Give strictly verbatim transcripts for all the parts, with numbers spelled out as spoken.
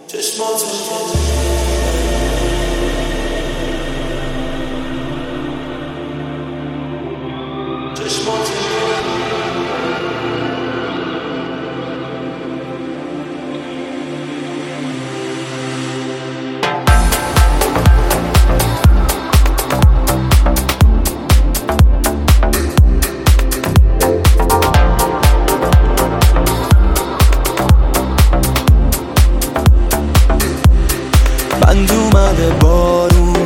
بند اومده بارون،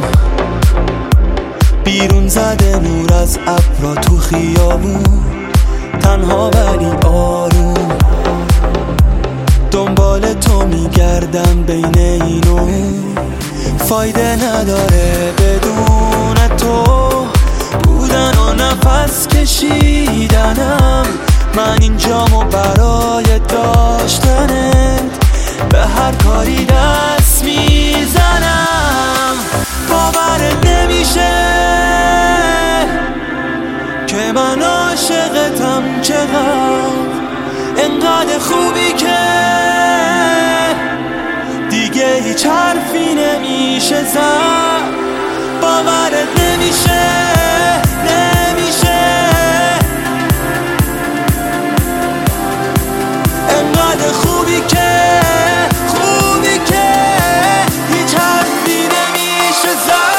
بیرون زده نور از ابرا تو خیابون، تنها ولی آروم دنبال تو میگردم بین این و اون. فایده نداره بدون تو بودن و نفس کشیدنم، من اینجامو برای داشتنت به هر کاری دست میزنم. باورت نمیشه که من عاشقتم، چقدر انقدر خوبی که دیگه هیچ حرفی نمیشه زد. باورت نمیشه نمیشه انقدر خوبی که خوبی که هیچ حرفی نمیشه زد.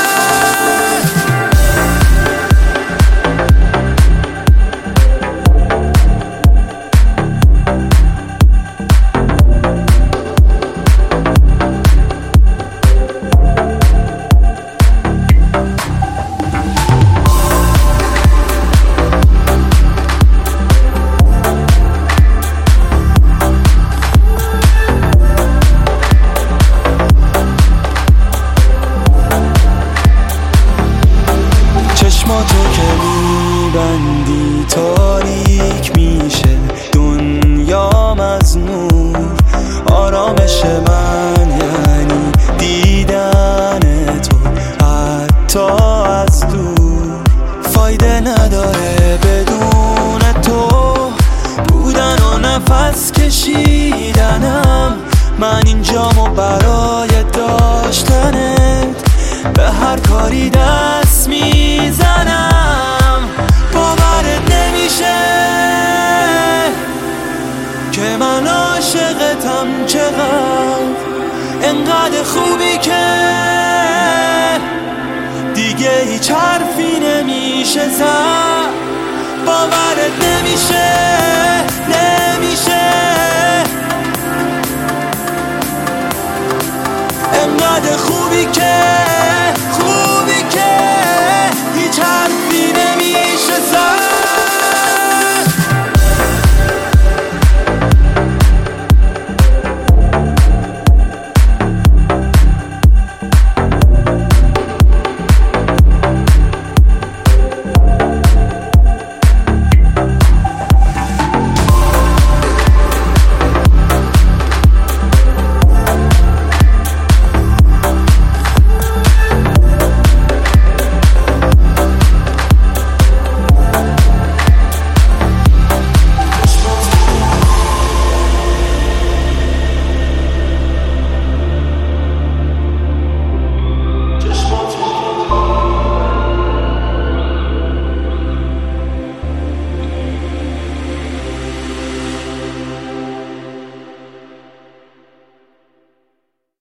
چشماتو که میبندی تاریک میشه دنیام از نور. آرامش من یعنی دیدن تو حتی از دور. فایده نداره بدون تو بودن و نفس کشیدنم، من اینجامو برای داشتنت به هر کاری دست میزنم. باورت نمیشه که من عاشقتم، چقدر انقدر خوبی که دیگه هیچ حرفی نمیشه زد. باورت نمیشه نمیشه انقدر خوبی که